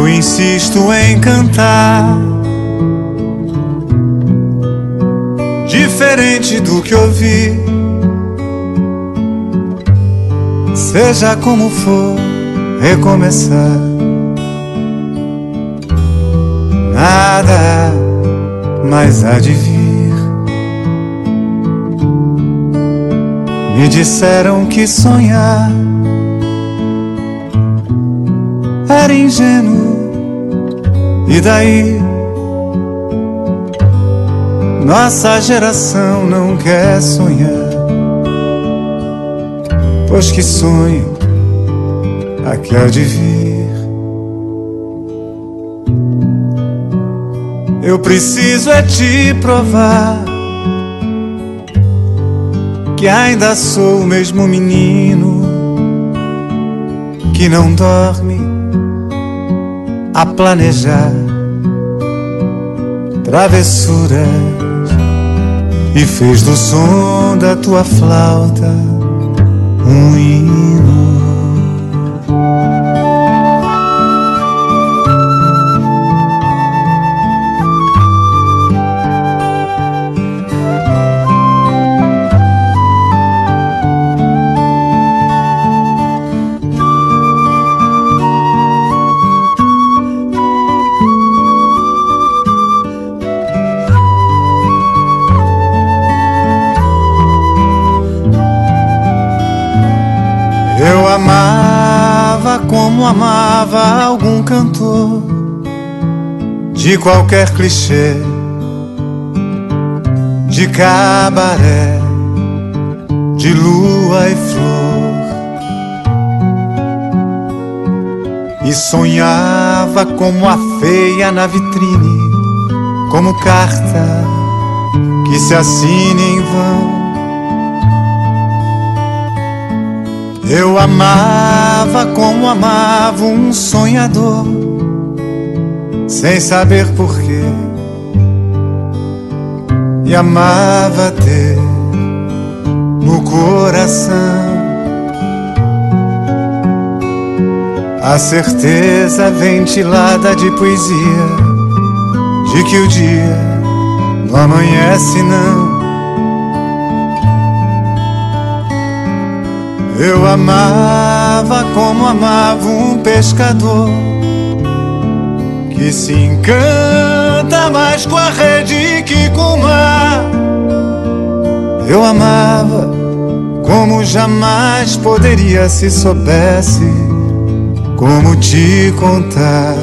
Eu insisto em cantar diferente do que ouvi. Seja como for, recomeçar. Nada mais há de vir. Me disseram que sonhar era ingênuo. E daí? Nossa geração não quer sonhar, pois que sonho aqui há de vir. Eu preciso é te provar que ainda sou o mesmo menino que não dorme a planejar travessuras e fez do som da tua flauta um hino. Eu amava como amava algum cantor de qualquer clichê, de cabaré, de lua e flor. E sonhava como a feia na vitrine, como carta que se assina em vão. Eu amava como amava um sonhador, sem saber porquê, e amava ter no coração a certeza ventilada de poesia de que o dia não amanhece não. Eu amava como amava um pescador que se encanta mais com a rede que com o mar. Eu amava como jamais poderia se soubesse como te contar.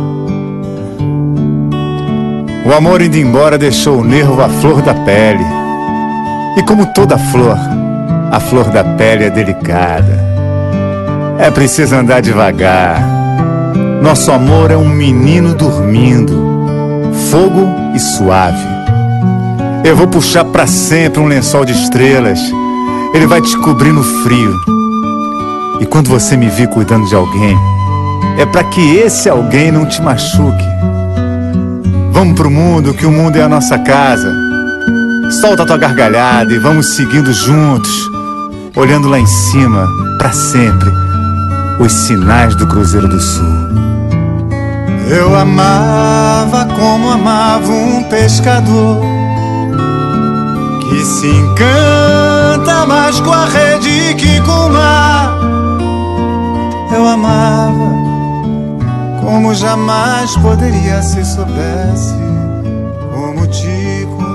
O amor indo embora deixou o nervo à flor da pele. E como toda flor, a flor da pele é delicada. É preciso andar devagar. Nosso amor é um menino dormindo, fogo e suave. Eu vou puxar pra sempre um lençol de estrelas. Ele vai te cobrir no frio. E quando você me vir cuidando de alguém, é pra que esse alguém não te machuque. Vamos pro mundo, que o mundo é a nossa casa. Solta tua gargalhada e vamos seguindo juntos, olhando lá em cima, pra sempre, os sinais do Cruzeiro do Sul. Eu amava como amava um pescador que se encanta mais com a rede que com o mar. Eu amava como jamais poderia se soubesse como te contar.